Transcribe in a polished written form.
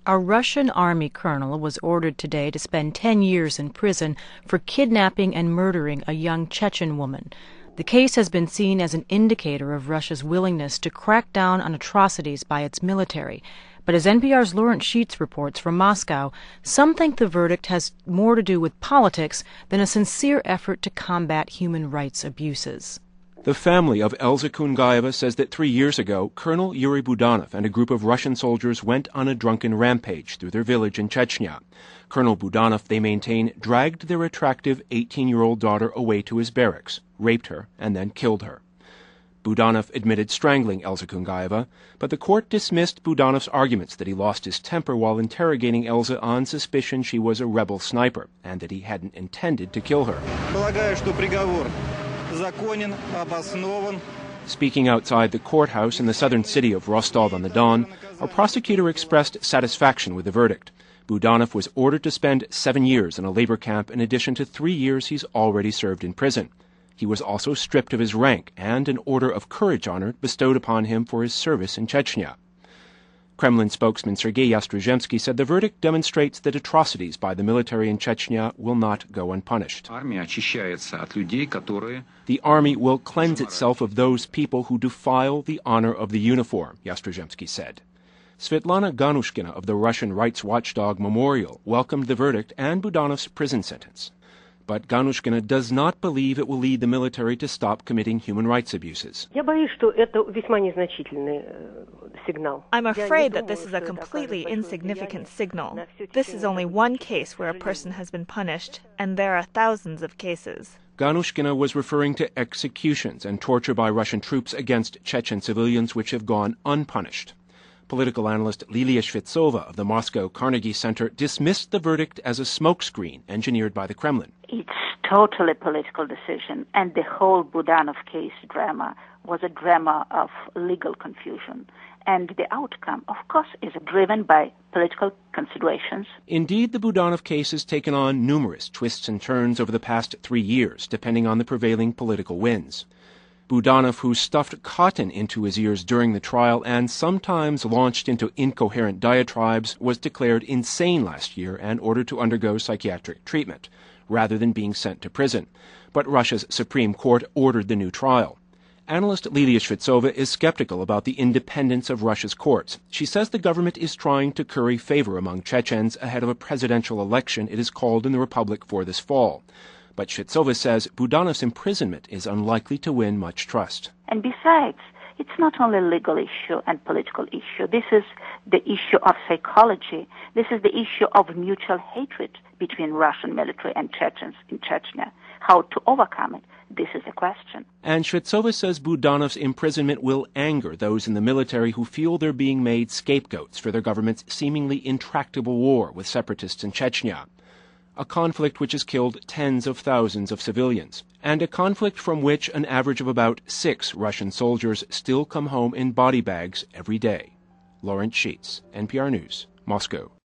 A Russian army colonel was ordered today to spend 10 years in prison for kidnapping and murdering a young Chechen woman. The case has been seen as an indicator of Russia's willingness to crack down on atrocities by its military. But as NPR's Lawrence Sheets reports from Moscow, some think the verdict has more to do with politics than a sincere effort to combat human rights abuses. The family of Elza Kungaeva says that 3 years ago, Colonel Yuri Budanov and a group of Russian soldiers went on a drunken rampage through their village in Chechnya. Colonel Budanov, they maintain, dragged their attractive 18-year-old daughter away to his barracks, raped her, and then killed her. Budanov admitted strangling Elza Kungaeva, but the court dismissed Budanov's arguments that he lost his temper while interrogating Elza on suspicion she was a rebel sniper and that he hadn't intended to kill her. Speaking outside the courthouse in the southern city of Rostov-on-the-Don, a prosecutor expressed satisfaction with the verdict. Budanov was ordered to spend 7 years in a labor camp in addition to 3 years he's already served in prison. He was also stripped of his rank and an Order of Courage honor bestowed upon him for his service in Chechnya. Kremlin spokesman Sergei Yastruzhemsky said the verdict demonstrates that atrocities by the military in Chechnya will not go unpunished. The army will cleanse itself of those people who defile the honor of the uniform, Yastruzhemsky said. Svetlana Ganushkina of the Russian rights watchdog Memorial welcomed the verdict and Budanov's prison sentence. But Ganushkina does not believe it will lead the military to stop committing human rights abuses. I'm afraid that this is a completely insignificant signal. This is only one case where a person has been punished, and there are thousands of cases. Ganushkina was referring to executions and torture by Russian troops against Chechen civilians which have gone unpunished. Political analyst Lilia Shvetsova of the Moscow Carnegie Center dismissed the verdict as a smokescreen engineered by the Kremlin. It's totally a political decision, and the whole Budanov case drama was a drama of legal confusion. And the outcome, of course, is driven by political considerations. Indeed, the Budanov case has taken on numerous twists and turns over the past 3 years, depending on the prevailing political winds. Budanov, who stuffed cotton into his ears during the trial and sometimes launched into incoherent diatribes, was declared insane last year and ordered to undergo psychiatric treatment, rather than being sent to prison. But Russia's Supreme Court ordered the new trial. Analyst Lilia Shvetsova is skeptical about the independence of Russia's courts. She says the government is trying to curry favor among Chechens ahead of a presidential election it is called in the Republic for this fall. But Shvetsova says Budanov's imprisonment is unlikely to win much trust. And besides, it's not only a legal issue and political issue. This is the issue of psychology. This is the issue of mutual hatred between Russian military and Chechens in Chechnya. How to overcome it, this is a question. And Shvetsova says Budanov's imprisonment will anger those in the military who feel they're being made scapegoats for their government's seemingly intractable war with separatists in Chechnya. A conflict which has killed tens of thousands of civilians, and a conflict from which an average of about 6 Russian soldiers still come home in body bags every day. Lawrence Sheets, NPR News, Moscow.